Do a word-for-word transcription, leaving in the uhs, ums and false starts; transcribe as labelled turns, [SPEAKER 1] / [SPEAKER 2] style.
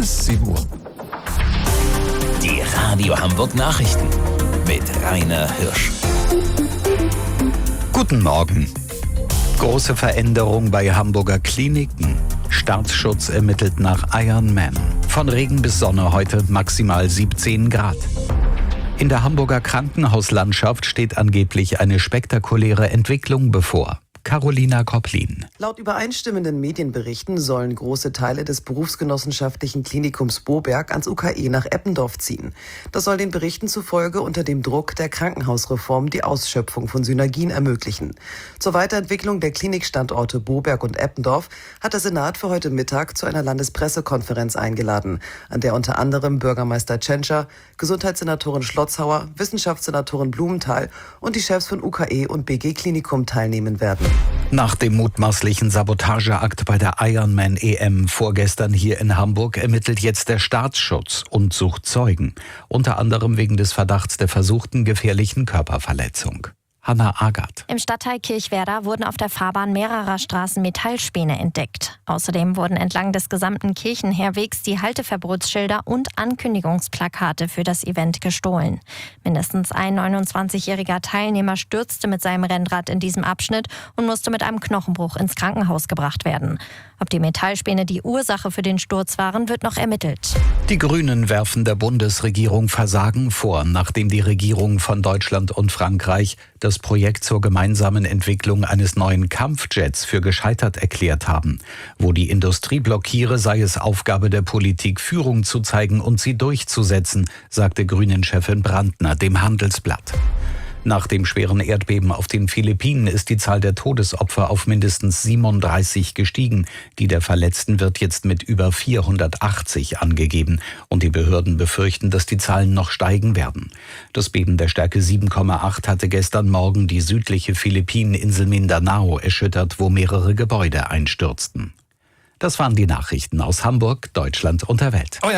[SPEAKER 1] bis sieben Uhr.
[SPEAKER 2] Die Radio Hamburg Nachrichten mit Rainer Hirsch.
[SPEAKER 3] Guten Morgen. Große Veränderung bei Hamburger Kliniken. Staatsschutz ermittelt nach Ironman. Von Regen bis Sonne heute maximal siebzehn Grad. In der Hamburger Krankenhauslandschaft steht angeblich eine spektakuläre Entwicklung bevor. Carolina Kopplin.
[SPEAKER 4] Laut übereinstimmenden Medienberichten sollen große Teile des berufsgenossenschaftlichen Klinikums Boberg ans U K E nach Eppendorf ziehen. Das soll den Berichten zufolge unter dem Druck der Krankenhausreform die Ausschöpfung von Synergien ermöglichen. Zur Weiterentwicklung der Klinikstandorte Boberg und Eppendorf hat der Senat für heute Mittag zu einer Landespressekonferenz eingeladen, an der unter anderem Bürgermeister Tschentscher, Gesundheitssenatorin Schlotzhauer, Wissenschaftssenatorin Blumenthal und die Chefs von U K E und B G Klinikum teilnehmen werden.
[SPEAKER 3] Nach dem mutmaßlichen Sabotageakt bei der Ironman-E M vorgestern hier in Hamburg ermittelt jetzt der Staatsschutz und sucht Zeugen, unter anderem wegen des Verdachts der versuchten gefährlichen Körperverletzung. Hanna Agath.
[SPEAKER 5] Im Stadtteil Kirchwerder wurden auf der Fahrbahn mehrerer Straßen Metallspäne entdeckt. Außerdem wurden entlang des gesamten Kirchenherwegs die Halteverbotsschilder und Ankündigungsplakate für das Event gestohlen. Mindestens ein neunundzwanzigjähriger Teilnehmer stürzte mit seinem Rennrad in diesem Abschnitt und musste mit einem Knochenbruch ins Krankenhaus gebracht werden. Ob die Metallspäne die Ursache für den Sturz waren, wird noch ermittelt.
[SPEAKER 3] Die Grünen werfen der Bundesregierung Versagen vor, nachdem die Regierungen von Deutschland und Frankreich das Projekt zur gemeinsamen Entwicklung eines neuen Kampfjets für gescheitert erklärt haben. Wo die Industrie blockiere, sei es Aufgabe der Politik, Führung zu zeigen und sie durchzusetzen, sagte Grünen-Chefin Brandner dem Handelsblatt. Nach dem schweren Erdbeben auf den Philippinen ist die Zahl der Todesopfer auf mindestens siebenunddreißig gestiegen. Die der Verletzten wird jetzt mit über vierhundertachtzig angegeben. Und die Behörden befürchten, dass die Zahlen noch steigen werden. Das Beben der Stärke sieben Komma acht hatte gestern Morgen die südliche Philippineninsel Mindanao erschüttert, wo mehrere Gebäude einstürzten. Das waren die Nachrichten aus Hamburg, Deutschland und der Welt.